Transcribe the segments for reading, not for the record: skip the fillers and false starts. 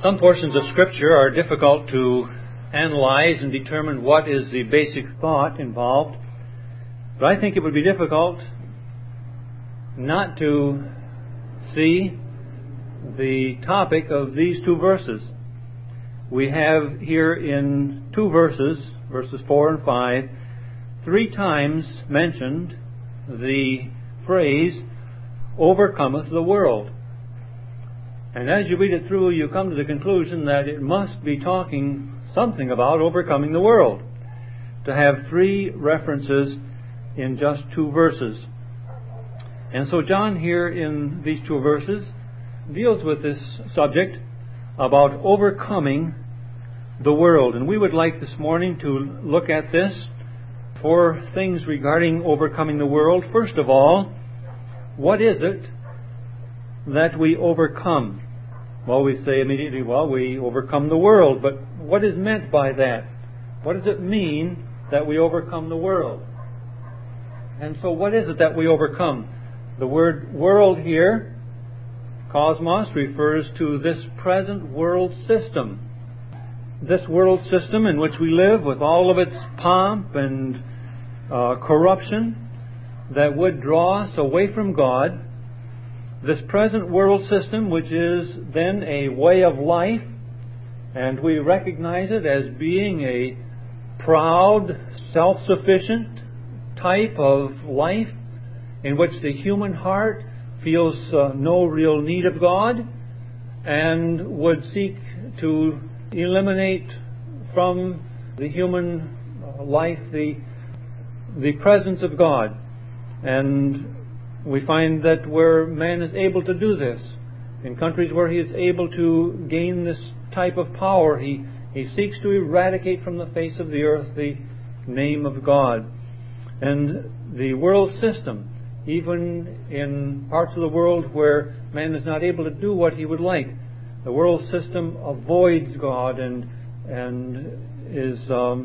Some portions of Scripture are difficult to analyze and determine what is the basic thought involved. But I think it would be difficult not to see the topic of these two verses. We have here in two verses, verses 4 and 5, 3 times mentioned the phrase, overcometh the world. And as you read it through, you come to the conclusion that it must be talking something about overcoming the world, to have 3 references in just 2 verses. And so John here in these 2 verses deals with this subject about overcoming the world. And we would like this morning to look at this 4 things regarding overcoming the world. First of all, what is it that we overcome? Well, we say immediately, well, we overcome the world. But what is meant by that? What does it mean that we overcome the world? And so what is it that we overcome? The word world here, cosmos, refers to this present world system. This world system in which we live, with all of its pomp and corruption that would draw us away from God. This present world system, which is then a way of life, and we recognize it as being a proud, self-sufficient type of life in which the human heart feels no real need of God and would seek to eliminate from the human life the presence of God. And we find that where man is able to do this, in countries where he is able to gain this type of power, he seeks to eradicate from the face of the earth the name of God. And the world system, even in parts of the world where man is not able to do what he would like, the world system avoids God and is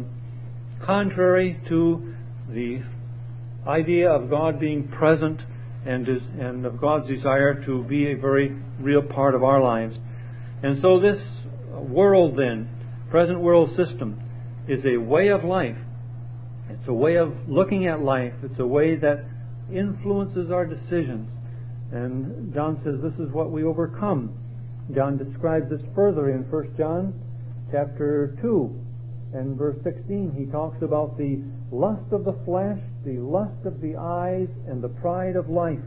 contrary to the idea of God being present and of God's desire to be a very real part of our lives. And so this world then, present world system, is a way of life. It's a way of looking at life. It's a way that influences our decisions. And John says this is what we overcome. John describes this further in 1 John chapter 2 and verse 16. He talks about the lust of the flesh, the lust of the eyes, and the pride of life.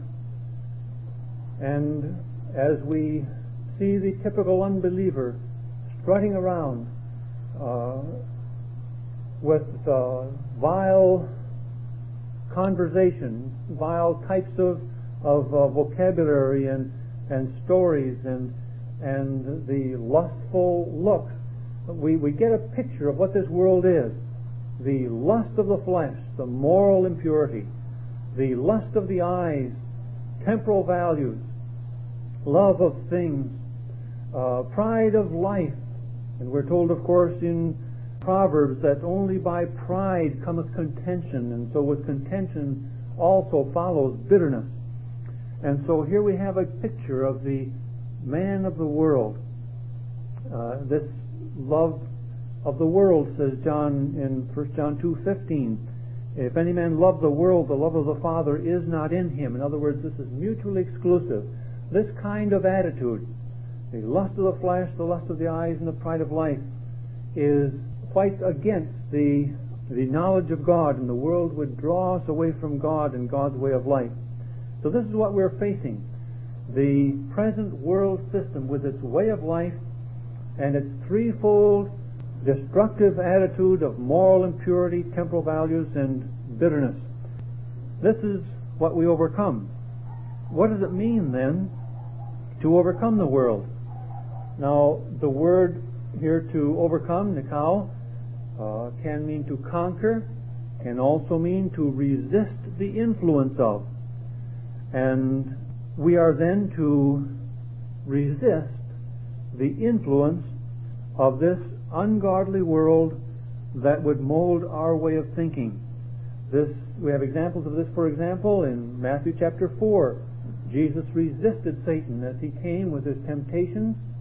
And as we see the typical unbeliever strutting around with vile conversation, vile types of vocabulary and stories and the lustful looks, we get a picture of what this world is. The lust of the flesh, the moral impurity, the lust of the eyes, temporal values, love of things, pride of life. And we're told, of course, in Proverbs that only by pride cometh contention, and so with contention also follows bitterness. And so here we have a picture of the man of the world. This love of the world, says John in 1 John 2:15. If any man love the world, the love of the Father is not in him. In other words, this is mutually exclusive. This kind of attitude, the lust of the flesh, the lust of the eyes, and the pride of life, is quite against the knowledge of God, and the world would draw us away from God and God's way of life. So this is what we're facing. The present world system with its way of life and its threefold destructive attitude of moral impurity, temporal values, and bitterness. This is what we overcome. What does it mean then to overcome the world? Now, the word here to overcome, nikao, can mean to conquer, can also mean to resist the influence of. And we are then to resist the influence of this ungodly world that would mold our way of thinking. We have examples of this, for example, in Matthew chapter 4. Jesus resisted Satan as he came with his temptations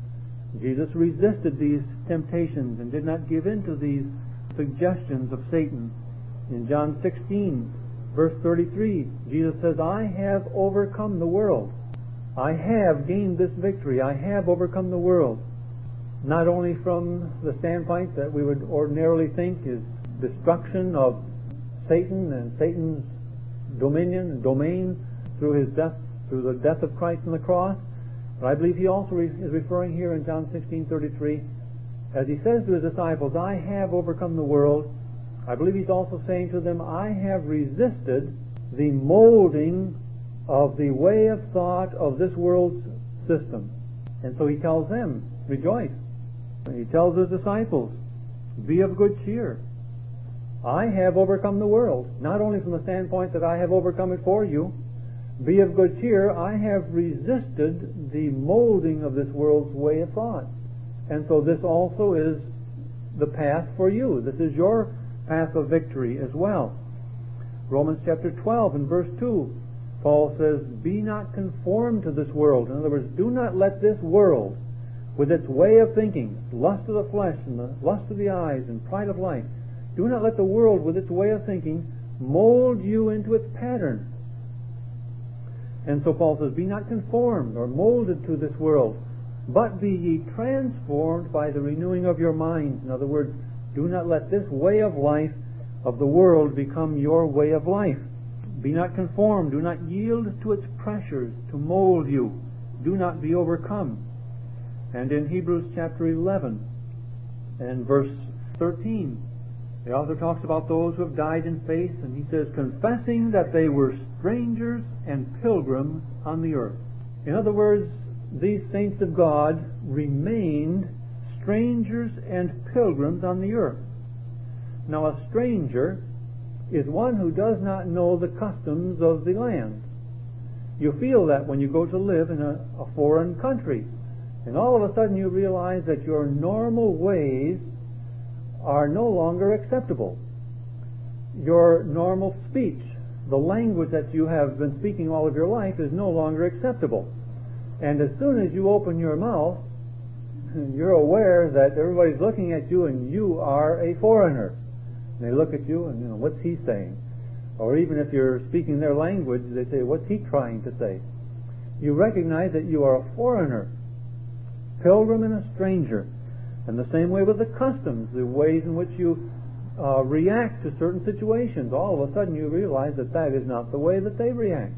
Jesus resisted these temptations and did not give in to these suggestions of Satan. In John 16, verse 33, Jesus says, I have overcome the world. I have gained this victory. I have overcome the world. Not only from the standpoint that we would ordinarily think is destruction of Satan and Satan's dominion and domain through his death, through the death of Christ on the cross, but I believe he also is referring here in John 16:33, as he says to his disciples, I have overcome the world. I believe he's also saying to them, I have resisted the molding of the way of thought of this world's system. And so he tells them, rejoice. He tells his disciples, be of good cheer. I have overcome the world, not only from the standpoint that I have overcome it for you. Be of good cheer. I have resisted the molding of this world's way of thought. And so this also is the path for you. This is your path of victory as well. Romans chapter 12 and verse 2, Paul says, be not conformed to this world. In other words, do not let this world, with its way of thinking, lust of the flesh and the lust of the eyes and pride of life, do not let the world with its way of thinking mold you into its pattern. And so Paul says, be not conformed or molded to this world, but be ye transformed by the renewing of your mind. In other words, do not let this way of life of the world become your way of life. Be not conformed. Do not yield to its pressures to mold you. Do not be overcome. And in Hebrews chapter 11 and verse 13, the author talks about those who have died in faith, and he says, confessing that they were strangers and pilgrims on the earth. In other words, these saints of God remained strangers and pilgrims on the earth. Now, a stranger is one who does not know the customs of the land. You feel that when you go to live in a foreign country, and all of a sudden you realize that your normal ways are no longer acceptable. Your normal speech, the language that you have been speaking all of your life, is no longer acceptable. And as soon as you open your mouth, you're aware that everybody's looking at you and you are a foreigner. And they look at you and, what's he saying? Or even if you're speaking their language, they say, what's he trying to say? You recognize that you are a foreigner, pilgrim and a stranger. And the same way with the customs, the ways in which you react to certain situations. All of a sudden you realize that that is not the way that they react.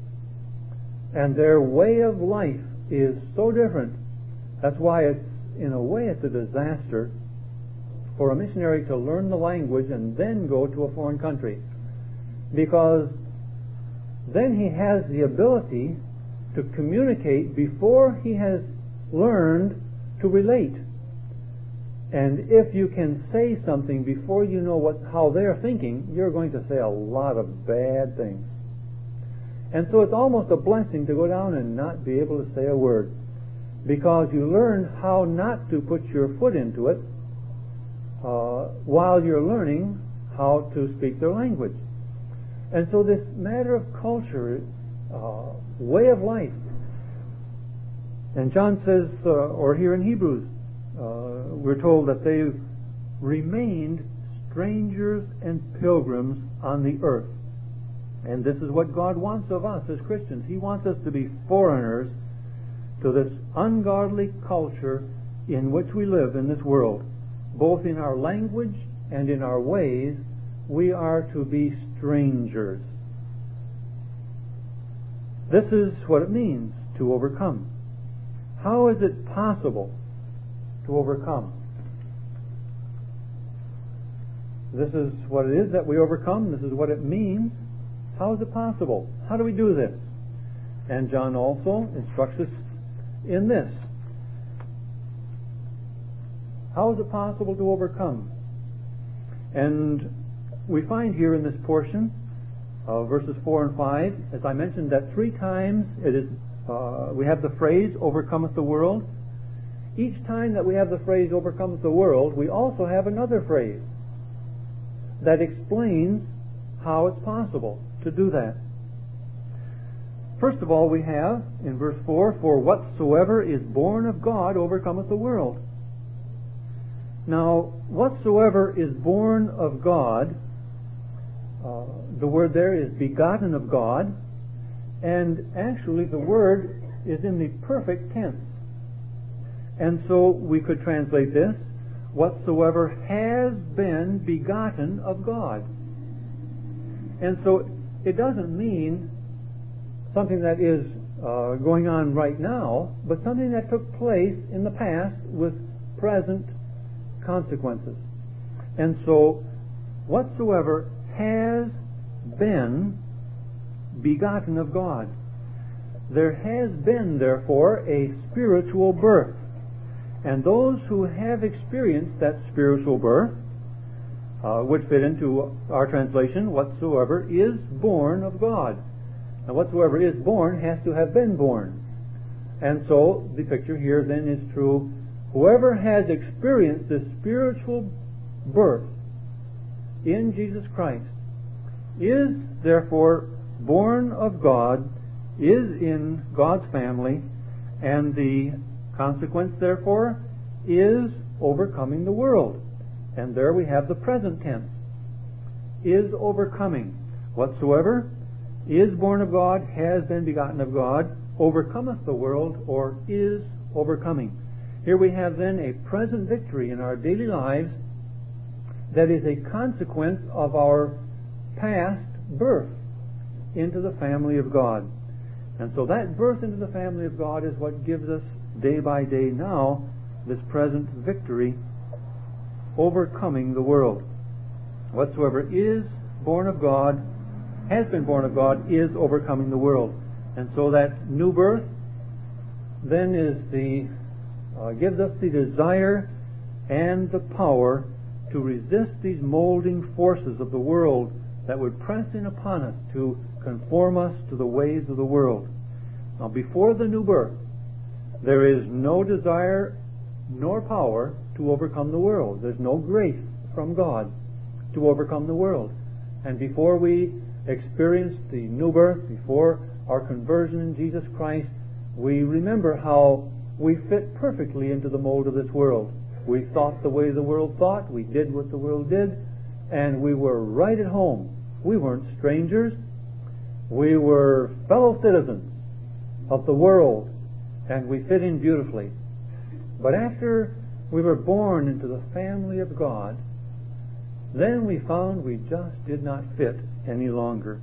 And their way of life is so different. That's why in a way it's a disaster for a missionary to learn the language and then go to a foreign country. Because then he has the ability to communicate before he has learned to relate. And if you can say something before you know how they're thinking, you're going to say a lot of bad things. And so it's almost a blessing to go down and not be able to say a word, because you learn how not to put your foot into it while you're learning how to speak their language. And so this matter of culture, way of life, and John says, or here in Hebrews, we're told that they remained strangers and pilgrims on the earth. And this is what God wants of us as Christians. He wants us to be foreigners to this ungodly culture in which we live in this world. Both in our language and in our ways, we are to be strangers. This is what it means to overcome. How is it possible to overcome? This is what it is that we overcome. This is what it means. How is it possible? How do we do this? And John also instructs us in this. How is it possible to overcome? And we find here in this portion, verses 4 and 5, as I mentioned, that 3 times it is we have the phrase, overcometh the world. Each time that we have the phrase, overcometh the world, we also have another phrase that explains how it's possible to do that. First of all, we have in verse 4, "For whatsoever is born of God overcometh the world." Now, whatsoever is born of God, the word there is begotten of God, and actually the word is in the perfect tense. And so we could translate this, "Whatsoever has been begotten of God." And so it doesn't mean something that is going on right now, but something that took place in the past with present consequences. And so, whatsoever has been begotten of God. There has been, therefore, a spiritual birth. And those who have experienced that spiritual birth would fit into our translation, "Whatsoever is born of God." Now, whatsoever is born has to have been born. And so, the picture here then is true. Whoever has experienced this spiritual birth in Jesus Christ is, therefore, born of God, is in God's family, and the consequence, therefore, is overcoming the world. And there we have the present tense. Is overcoming. Whatsoever is born of God, has been begotten of God, overcometh the world, or is overcoming. Here we have then a present victory in our daily lives that is a consequence of our past birth into the family of God. And so that birth into the family of God is what gives us day by day now this present victory overcoming the world. Whatsoever is born of God, has been born of God, is overcoming the world. And so that new birth then is gives us the desire and the power to resist these molding forces of the world that would press in upon us to conform us to the ways of the world. Now, before the new birth, there is no desire nor power to overcome the world. There's no grace from God to overcome the world. And before we experience the new birth, before our conversion in Jesus Christ, we remember how we fit perfectly into the mold of this world. We thought the way the world thought, we did what the world did, and we were right at home. We weren't strangers. We were fellow citizens of the world, and we fit in beautifully. But after we were born into the family of God, then we found we just did not fit any longer.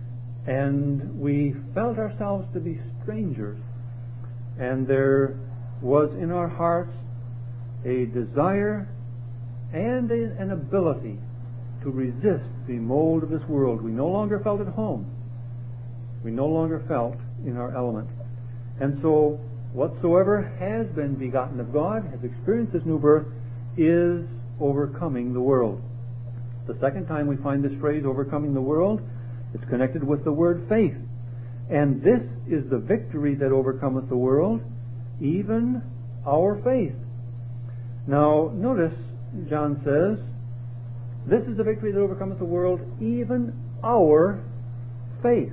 And we felt ourselves to be strangers. And there was in our hearts a desire and an ability to resist the mold of this world. We no longer felt at home. We no longer felt in our element. And so, whatsoever has been begotten of God, has experienced this new birth, is overcoming the world. The second time we find this phrase, overcoming the world, it's connected with the word faith. And this is the victory that overcometh the world, even our faith. Now, notice, John says, this is the victory that overcometh the world, even our faith.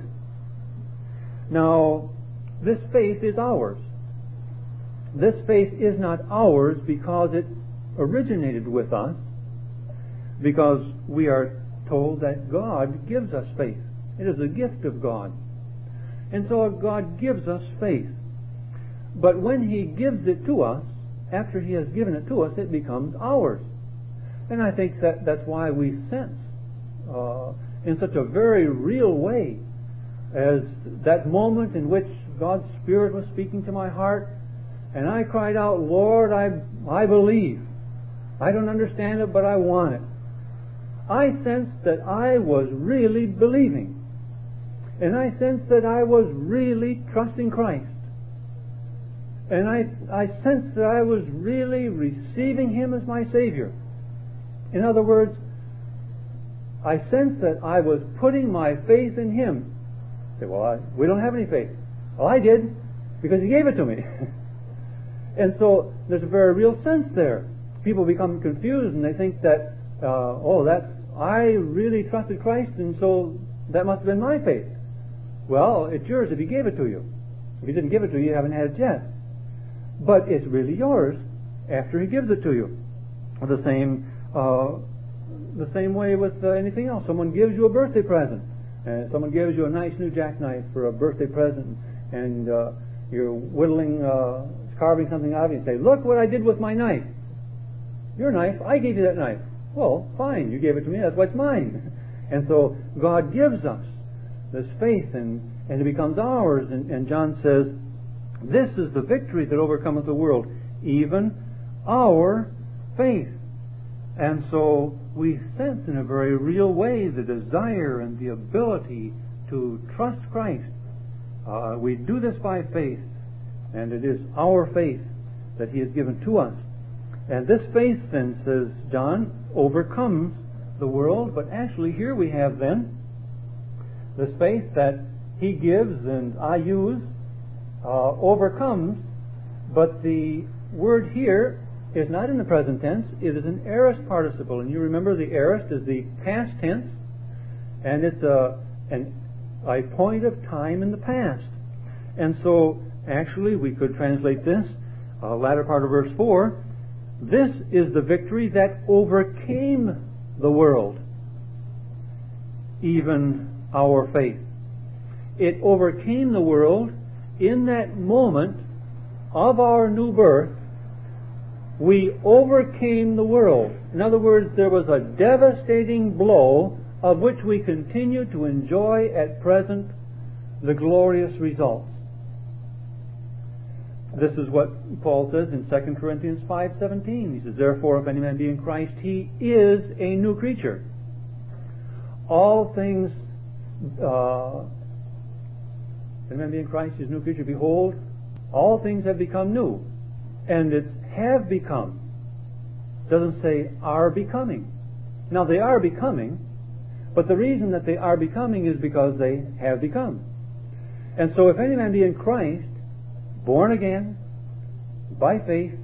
Now, this faith is ours. This faith is not ours because it originated with us, because we are told that God gives us faith. It is a gift of God. And so God gives us faith. But when He gives it to us, after He has given it to us, it becomes ours. And I think that's why we sense in such a very real way as that moment in which God's Spirit was speaking to my heart, and I cried out, "Lord, I believe. I don't understand it, but I want it." I sensed that I was really believing. And I sensed that I was really trusting Christ. And I sensed that I was really receiving Him as my Savior. In other words, I sensed that I was putting my faith in Him. You say, "Well, we don't have any faith." Well, I did, because He gave it to me. And so there's a very real sense there. People become confused and they think that, I really trusted Christ, and so that must have been my faith. Well, it's yours if He gave it to you. If He didn't give it to you, you haven't had it yet. But it's really yours after He gives it to you. The same way with anything else. Someone gives you a birthday present, and someone gives you a nice new jackknife for a birthday present, and you're whittling, carving something out of it, and say, "Look what I did with my knife." Your knife, I gave you that knife. Well, fine, you gave it to me, that's what's mine. And so God gives us this faith, and it becomes ours. And John says, "This is the victory that overcometh the world, even our faith." And so we sense in a very real way the desire and the ability to trust Christ. We do this by faith, and it is our faith that He has given to us. And this faith, then, says John, overcomes the world. But actually here we have then this faith that He gives and I use overcomes, but the word here is not in the present tense. It is an aorist participle, and you remember the aorist is the past tense, and it's a point of time in the past. And so actually we could translate this latter part of verse 4, "This is the victory that overcame the world, even our faith." It overcame the world in that moment of our new birth. We overcame the world. In other words, there was a devastating blow of which we continue to enjoy at present the glorious results. This is what Paul says in 2 Corinthians 5:17. He says, "Therefore, if any man be in Christ, he is a new creature. All things, if any man be in Christ, he is a new creature. Behold, all things have become new." And it's have become. It doesn't say are becoming. Now they are becoming, but the reason that they are becoming is because they have become. And so if any man be in Christ, born again, by faith,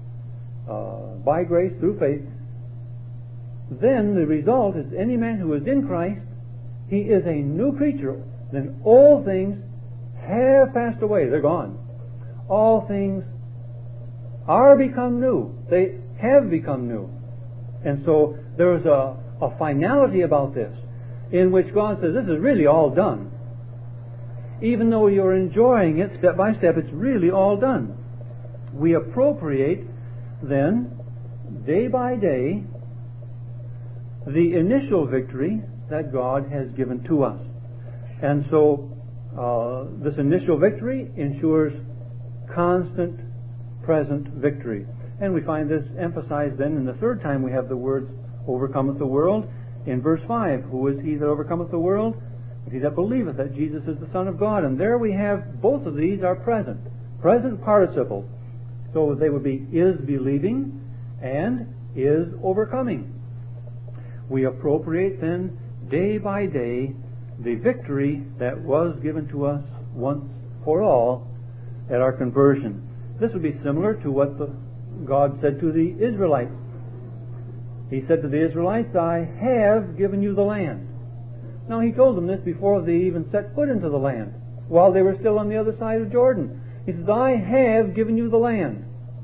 by grace through faith, then the result is any man who is in Christ, he is a new creature. Then all things have passed away. They're gone. All things are become new. They have become new. And so there is a finality about this, in which God says, this is really all done. Even though you're enjoying it step by step, it's really all done. We appropriate then, day by day, the initial victory that God has given to us. And so this initial victory ensures constant present victory. And we find this emphasized then in the third time we have the words overcometh the world in verse 5. "Who is he that overcometh the world? But he that believeth that Jesus is the Son of God." And there we have both of these are present participles. So they would be is believing and is overcoming. We appropriate then day by day the victory that was given to us once for all at our conversion. This would be similar to what God said to the Israelites. He said to the Israelites, "I have given you the land." Now He told them this before they even set foot into the land, while they were still on the other side of Jordan. He says, "I have given you the land."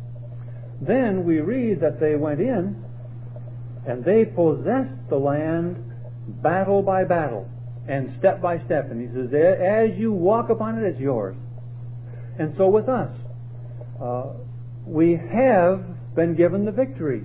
Then we read that they went in and they possessed the land battle by battle and step by step. And He says, as you walk upon it, it's yours. And so with us, we have been given the victory.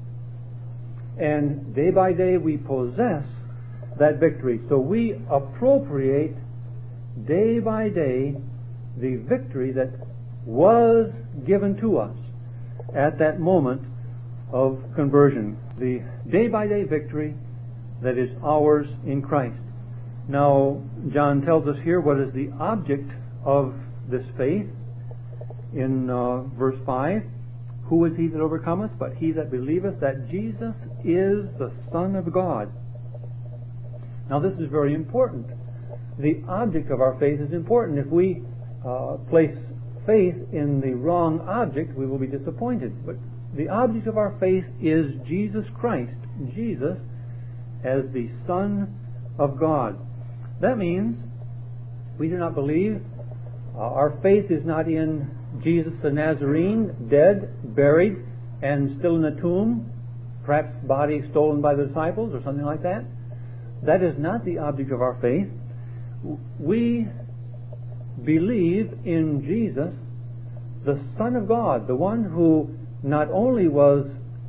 And day by day we possess that victory. So we appropriate day by day the victory that was given to us at that moment of conversion. The day by day victory that is ours in Christ. Now, John tells us here what is the object of this faith. In verse 5, "Who is he that overcometh? But he that believeth that Jesus is the Son of God." Now this is very important. The object of our faith is important. If we place faith in the wrong object, we will be disappointed. But the object of our faith is Jesus Christ, Jesus as the Son of God. That means We do not believe. Our faith is not in Jesus the Nazarene, dead, buried, and still in a tomb, perhaps body stolen by the disciples or something like that. That is not the object of our faith. We believe in Jesus, the Son of God, the one who not only was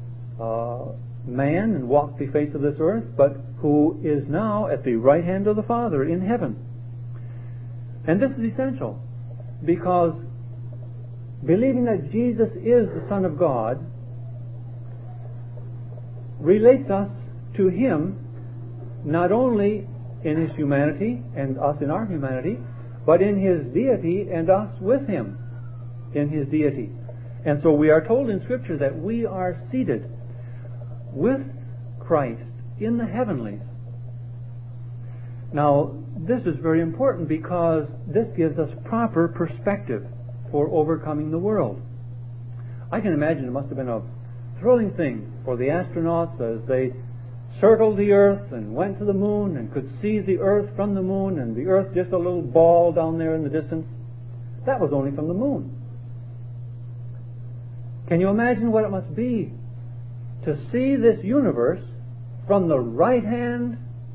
man and walked the face of this earth, but who is now at the right hand of the Father in heaven. And this is essential, because believing that Jesus is the Son of God relates us to Him not only in His humanity and us in our humanity, but in His deity and us with Him in His deity. And so we are told in Scripture that we are seated with Christ in the heavenlies. Now, this is very important because this gives us proper perspective for overcoming the world. I can imagine it must have been a thrilling thing for the astronauts as they circled the Earth and went to the moon and could see the Earth from the moon, and the Earth just a little ball down there in the distance. That was only from the moon. Can you imagine what it must be to see this universe from the right hand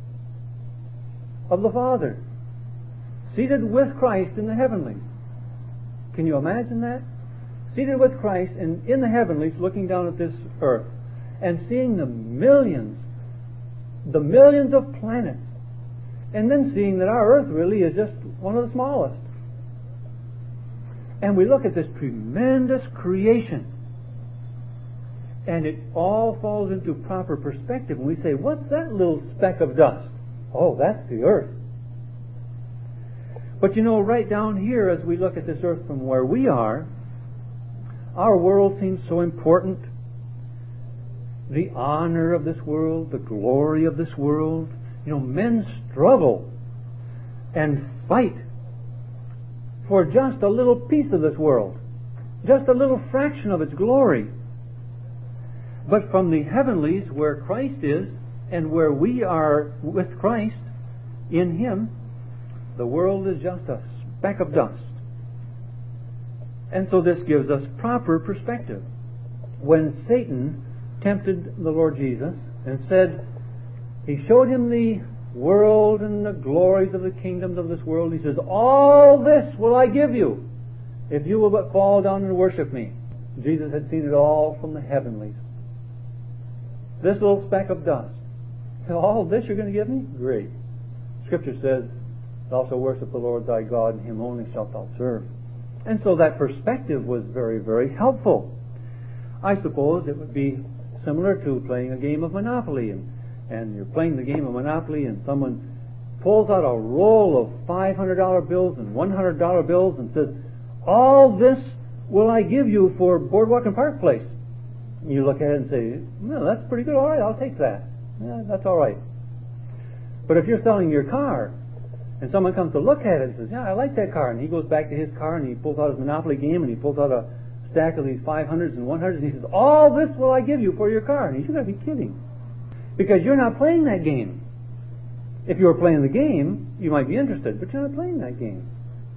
of the Father, seated with Christ in the heavenlies? Can you imagine that? Seated with Christ in the heavenlies, looking down at this earth and seeing the millions of planets, and then seeing that our earth really is just one of the smallest. And we look at this tremendous creation, and it all falls into proper perspective, and we say, what's that little speck of dust? Oh, that's the earth. But you know, right down here, as we look at this earth from where we are, our world seems so important. The honor of this world, the glory of this world. You know, men struggle and fight for just a little piece of this world, just a little fraction of its glory. But from the heavenlies, where Christ is, and where we are with Christ in Him, the world is just a speck of dust. And so this gives us proper perspective. When Satan tempted the Lord Jesus and said, he showed him the world and the glories of the kingdoms of this world. He says, all this will I give you if you will but fall down and worship me. Jesus had seen it all from the heavenlies. This little speck of dust. All this you're going to give me? Great. Scripture says, also worship the Lord thy God, and Him only shalt thou serve. And so that perspective was very, very helpful. I suppose it would be similar to playing a game of Monopoly, and you're playing the game of Monopoly, and someone pulls out a roll of $500 bills and $100 bills and says, all this will I give you for Boardwalk and Park Place. And you look at it and say, well, that's pretty good. All right, I'll take that. Yeah, that's all right. But if you're selling your car, and someone comes to look at it and says, yeah, I like that car, and he goes back to his car and he pulls out his Monopoly game and he pulls out a stack of these 500s and 100s, and he says, all this will I give you for your car. And you should not be kidding, because you're not playing that game. If you were playing the game, you might be interested, but you're not playing that game.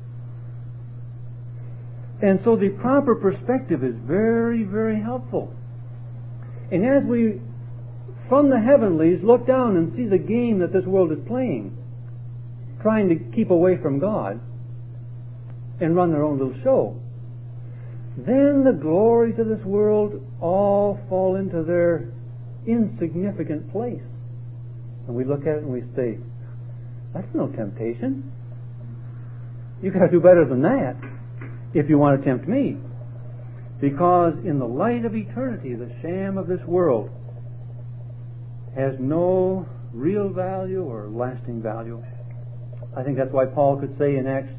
And so the proper perspective is very, very helpful. And as we, from the heavenlies, look down and see the game that this world is playing, trying to keep away from God and run their own little show, then the glories of this world all fall into their insignificant place. And we look at it and we say, that's no temptation. You've got to do better than that if you want to tempt me. Because in the light of eternity, the sham of this world has no real value or lasting value. I think that's why Paul could say in Acts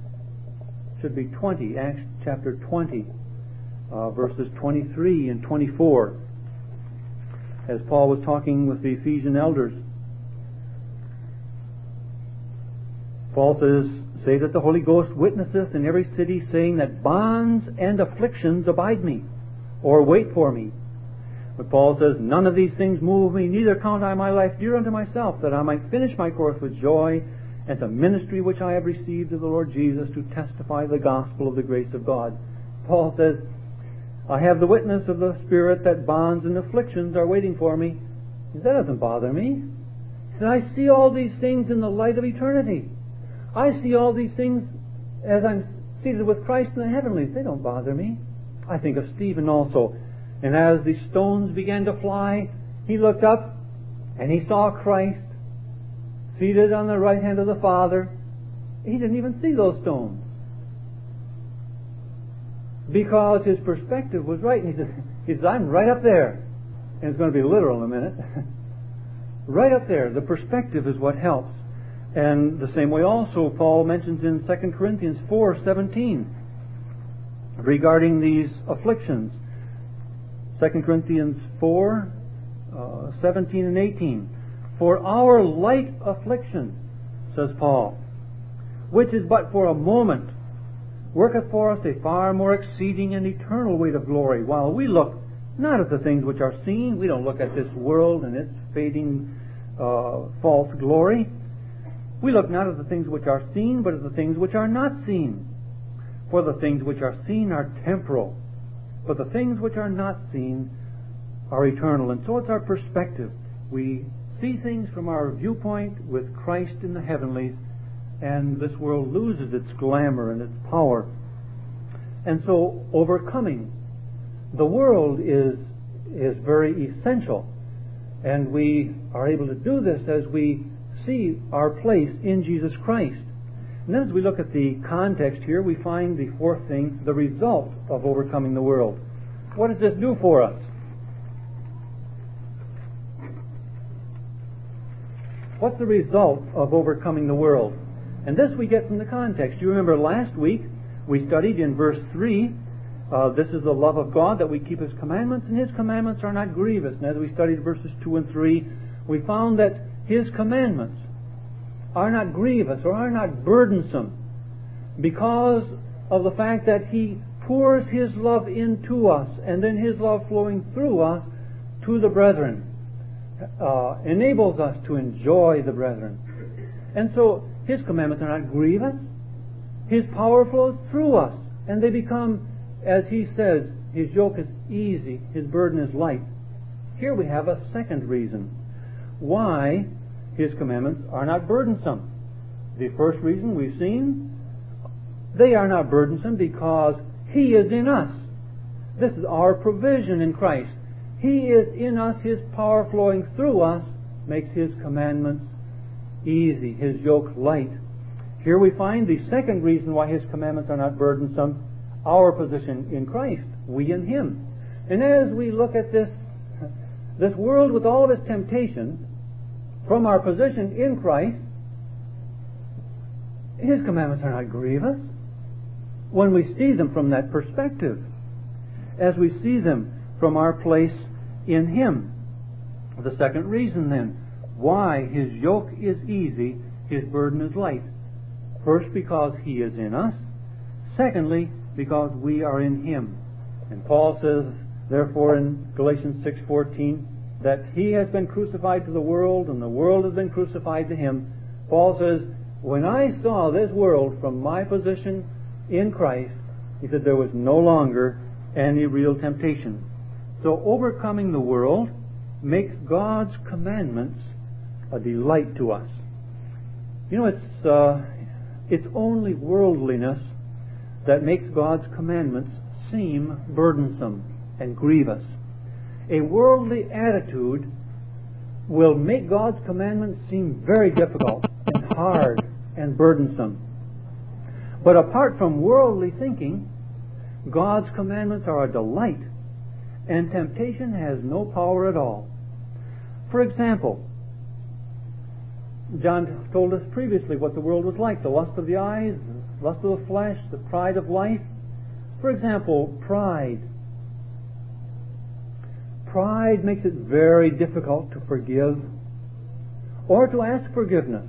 chapter 20, verses 23 and 24, as Paul was talking with the Ephesian elders. Paul says, say that the Holy Ghost witnesseth in every city, saying that bonds and afflictions abide me, or wait for me. But Paul says, none of these things move me, neither count I my life dear unto myself, that I might finish my course with joy and the ministry which I have received of the Lord Jesus to testify the gospel of the grace of God. Paul says, I have the witness of the Spirit that bonds and afflictions are waiting for me. That doesn't bother me. He said, I see all these things in the light of eternity. I see all these things as I'm seated with Christ in the heavenlies. They don't bother me. I think of Stephen also. And as the stones began to fly, he looked up and he saw Christ seated on the right hand of the Father. He didn't even see those stones, because his perspective was right. And he said, I'm right up there. And it's going to be literal in a minute. Right up there. The perspective is what helps. And the same way also Paul mentions in 2 Corinthians 4:17 regarding these afflictions. 2 Corinthians 4:17 and 18. For our light affliction, says Paul, which is but for a moment, worketh for us a far more exceeding and eternal weight of glory, while we look not at the things which are seen. We don't look at this world and its fading false glory. We look not at the things which are seen, but at the things which are not seen. For the things which are seen are temporal, but the things which are not seen are eternal. And so it's our perspective. We see things from our viewpoint with Christ in the heavenlies, and this world loses its glamour and its power. And so overcoming the world is very essential. And we are able to do this as we see our place in Jesus Christ. And then as we look at the context here, we find the fourth thing, the result of overcoming the world. What does this do for us? What's the result of overcoming the world? And this we get from the context. You remember last week we studied in verse 3, this is the love of God, that we keep His commandments, and His commandments are not grievous. And as we studied verses 2 and 3, we found that His commandments are not grievous or are not burdensome because of the fact that He pours His love into us, and then His love flowing through us to the brethren enables us to enjoy the brethren. And so His commandments are not grievous. His power flows through us, and they become, as He says, His yoke is easy, His burden is light. Here we have a second reason why His commandments are not burdensome. The first reason we've seen, they are not burdensome because He is in us. This is our provision in Christ. He is in us. His power flowing through us makes His commandments easy, His yoke light. Here we find the second reason why His commandments are not burdensome, our position in Christ, we in Him. And as we look at this world with all of its temptations, from our position in Christ, His commandments are not grievous when we see them from that perspective, as we see them from our place in Him. The second reason then why His yoke is easy, His burden is light. First, because He is in us. Secondly, because we are in Him. And Paul says, therefore, in Galatians 6:14, that He has been crucified to the world, and the world has been crucified to Him. Paul says, when I saw this world from my position in Christ, he said there was no longer any real temptation. So overcoming the world makes God's commandments a delight to us. You know, it's only worldliness that makes God's commandments seem burdensome and grievous. A worldly attitude will make God's commandments seem very difficult and hard and burdensome. But apart from worldly thinking, God's commandments are a delight, and temptation has no power at all. For example, John told us previously what the world was like: the lust of the eyes, the lust of the flesh, the pride of life. For example, pride. Pride makes it very difficult to forgive or to ask forgiveness.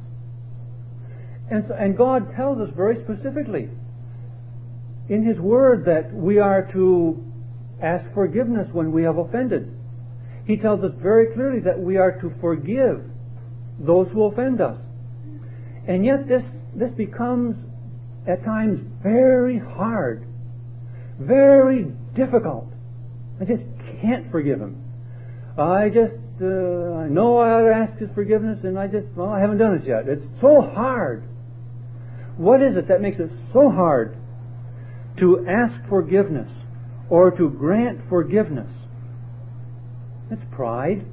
And God tells us very specifically in His Word that we are to ask forgiveness when we have offended. He tells us very clearly that we are to forgive those who offend us. And yet this becomes at times very hard, very difficult. I just can't forgive him. I know I ought to ask his forgiveness, and I haven't done it yet. It's so hard. What is it that makes it so hard to ask forgiveness or to grant forgiveness? It's pride.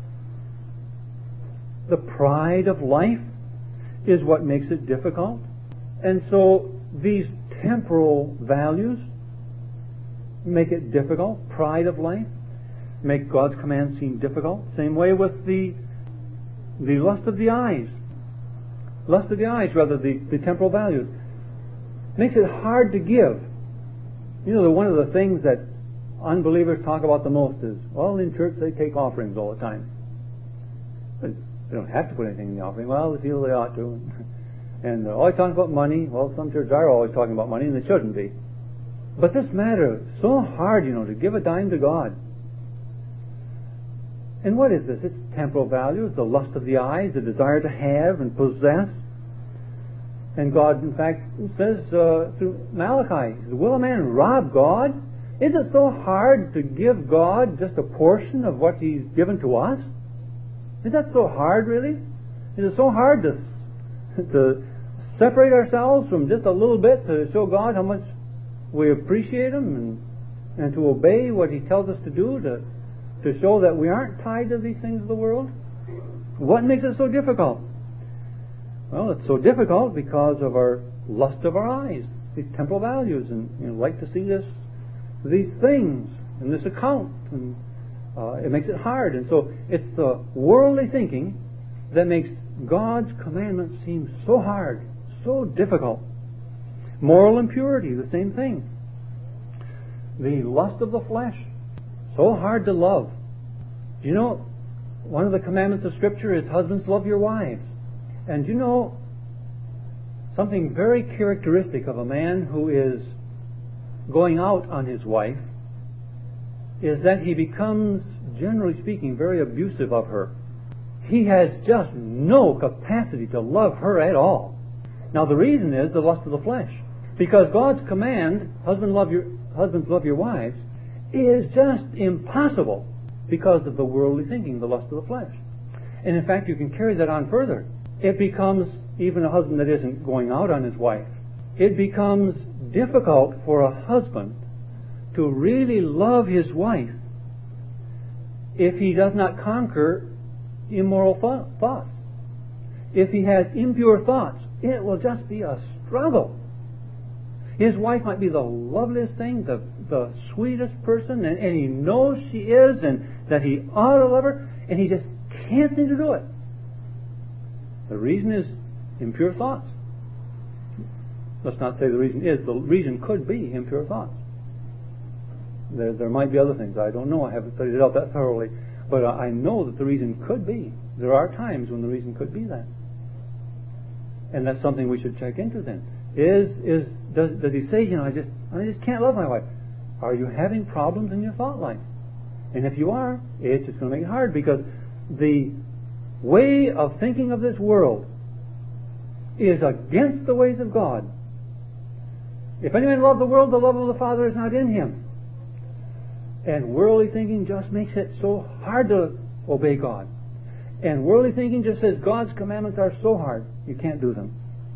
The pride of life is what makes it difficult. And so these temporal values make it difficult. Pride of life make God's commands seem difficult. Same way with the lust of the eyes. Lust of the eyes, rather, the temporal values. Makes it hard to give. You know, one of the things that unbelievers talk about the most is, well, in church they take offerings all the time. But they don't have to put anything in the offering. Well, they feel they ought to. And they're always talking about money. Well, some churches are always talking about money, and they shouldn't be. But this matter is so hard, to give a dime to God. And what is this? It's temporal values, the lust of the eyes, the desire to have and possess. And God, in fact, says through Malachi, will a man rob God? Is it so hard to give God just a portion of what He's given to us? Is that so hard, really? Is it so hard to separate ourselves from just a little bit to show God how much we appreciate Him and to obey what He tells us to do, to show that we aren't tied to these things of the world? What makes it so difficult? Well, it's so difficult because of our lust of our eyes, these temporal values, and like to see these things in this account, and it makes it hard. And so it's the worldly thinking that makes God's commandments seem so hard, so difficult. Moral impurity, the same thing. The lust of the flesh, so hard to love. One of the commandments of Scripture is husbands, love your wives. And something very characteristic of a man who is going out on his wife is that he becomes, generally speaking, very abusive of her. He has just no capacity to love her at all. Now the reason is the lust of the flesh. Because God's command, husbands love your wives, is just impossible because of the worldly thinking, the lust of the flesh. And in fact, you can carry that on further. It becomes, even a husband that isn't going out on his wife, it becomes difficult for a husband to really love his wife if he does not conquer immoral thoughts. If he has impure thoughts, it will just be a struggle. His wife might be the loveliest thing, the sweetest person, and he knows she is, and that he ought to love her, and he just can't seem to do it. The reason is impure thoughts. Let's not say the reason is. The reason could be impure thoughts. There might be other things. I don't know. I haven't studied it out that thoroughly. But I know that the reason could be. There are times when the reason could be that. And that's something we should check into then. Does he say, I just can't love my wife? Are you having problems in your thought life? And if you are, it's just going to make it hard, because the way of thinking of this world is against the ways of God. If anyone loves the world, the love of the Father is not in him. And worldly thinking just makes it so hard to obey God. And worldly thinking just says God's commandments are so hard, you can't do them.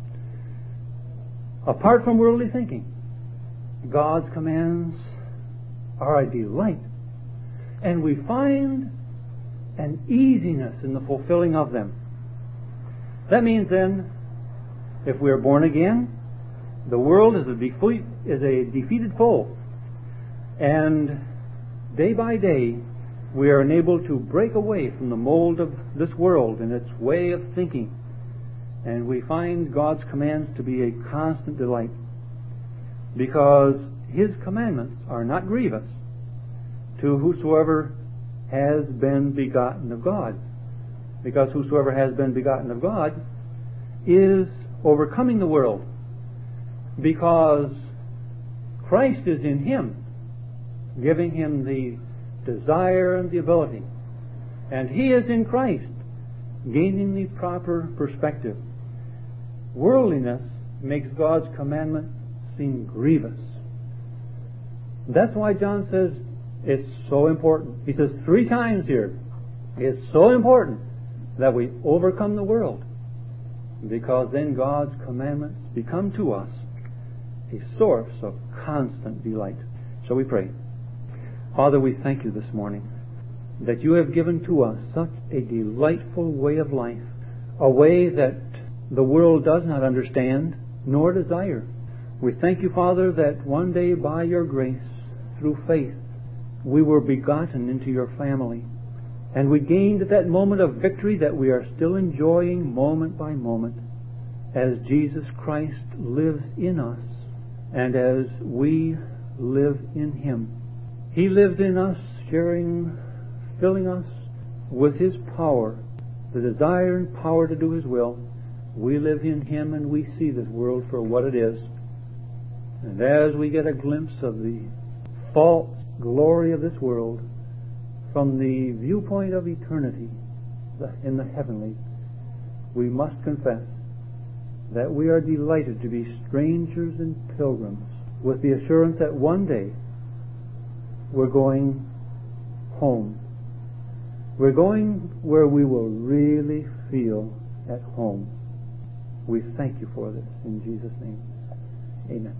Apart from worldly thinking, God's commands are a delight. And we find an easiness in the fulfilling of them. That means then, if we are born again, the world is a defeated foe. And day by day, we are enabled to break away from the mold of this world and its way of thinking. And we find God's commands to be a constant delight, because His commandments are not grievous to whosoever has been begotten of God. Because whosoever has been begotten of God is overcoming the world, because Christ is in him, giving him the desire and the ability. And he is in Christ, gaining the proper perspective. Worldliness makes God's commandment seem grievous. That's why John says it's so important. He says 3 times here, it's so important that we overcome the world, because then God's commandments become to us a source of constant delight. So we pray. Father, we thank you this morning that you have given to us such a delightful way of life, a way that the world does not understand nor desire. We thank you, Father, that one day by your grace, through faith, we were begotten into your family. And we gained that moment of victory that we are still enjoying moment by moment as Jesus Christ lives in us and as we live in Him. He lives in us, filling us with His power, the desire and power to do His will. We live in Him and we see this world for what it is. And as we get a glimpse of the false glory of this world from the viewpoint of eternity in the heavenly, we must confess that we are delighted to be strangers and pilgrims with the assurance that one day we're going home. We're going where we will really feel at home. We thank you for this in Jesus' name. Amen.